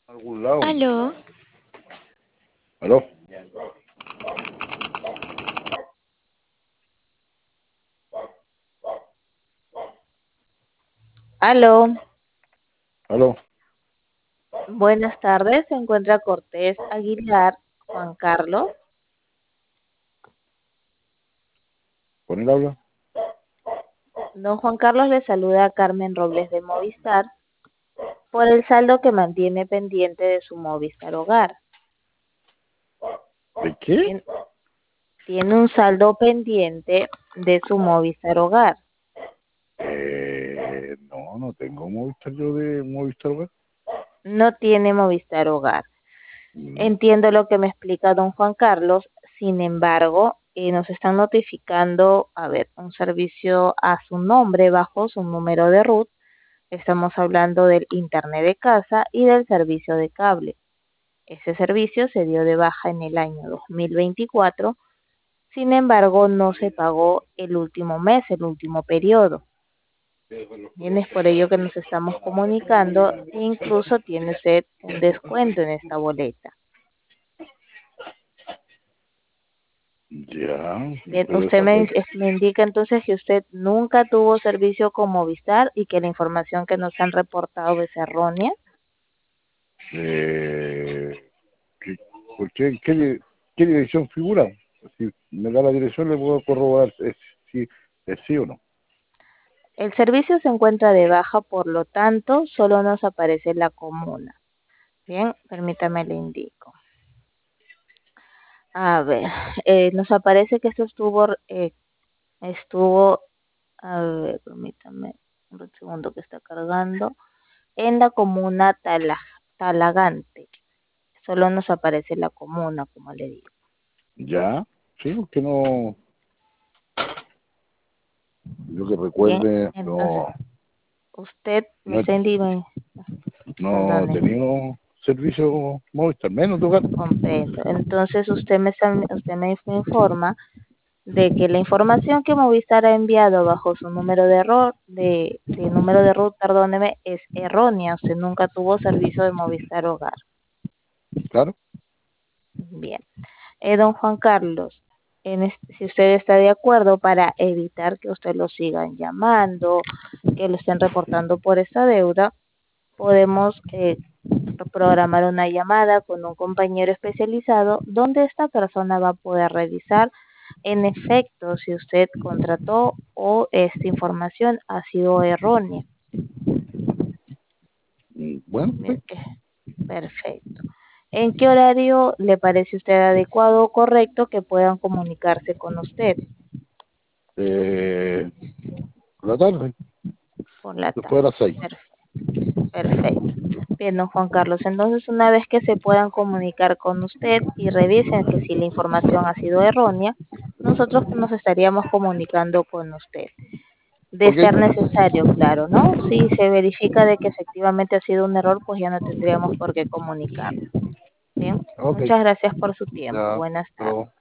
Algún lado. Aló, ¿Aló? aló, ¿Aló? buenas tardes. Se encuentra Cortés Aguilar, Juan Carlos. ¿Con él habla? Don Juan Carlos le saluda a Carmen Robles de Movistar por el saldo que mantiene pendiente de su Movistar Hogar. ¿De qué? Tien- Tiene un saldo pendiente de su Movistar Hogar. No tengo Movistar yo de Movistar Web. No tiene Movistar Hogar. No. Entiendo lo que me explica don Juan Carlos. Sin embargo, nos están notificando, a ver, un servicio a su nombre bajo su número de RUT. Estamos hablando del Internet de casa y del servicio de cable. Ese servicio se dio de baja en el año 2024, sin embargo no se pagó el último mes, el último periodo. Bien, es por ello que nos estamos comunicando e incluso tiene usted un descuento en esta boleta. Ya, Bien, pero usted esa me, cuenta. me indica entonces que usted nunca tuvo servicio con Movistar y que la información que nos han reportado es errónea. Eh, ¿qué, qué dirección figura? Si me da la dirección, le puedo corroborar si es sí o no. El servicio se encuentra de baja, por lo tanto, solo nos aparece la comuna. Bien, permítame le indico. A ver, nos aparece que esto estuvo, a ver, permítame un segundo que está cargando, en la comuna Talagante. Solo nos aparece la comuna, como le digo. Ya, sí, porque no, yo que Bien, recuerde, entonces usted me no, está indicando, no he perdone. tenido servicio Movistar, menos tu gato. Comprendo. Entonces usted me informa de que la información que Movistar ha enviado bajo su número de error, de número de root, perdóneme, es errónea. Usted nunca tuvo servicio de Movistar Hogar. Claro. Bien. Don Juan Carlos, si usted está de acuerdo, para evitar que usted lo sigan llamando, que lo estén reportando por esta deuda, podemos programar una llamada con un compañero especializado donde esta persona va a poder revisar en efecto si usted contrató o esta información ha sido errónea. Bueno, Bien, sí. perfecto. ¿En qué horario le parece usted adecuado o correcto que puedan comunicarse con usted? Eh, por la tarde, Por la después tarde. de las 6. Perfecto. Bien, don Juan Carlos, entonces una vez que se puedan comunicar con usted y revisen que si la información ha sido errónea, nosotros nos estaríamos comunicando con usted. De Ok, ser necesario, claro, ¿no? Si se verifica de que efectivamente ha sido un error, pues ya no tendríamos por qué comunicarnos. Bien, ok. muchas gracias por su tiempo. Ya, Buenas tardes. pero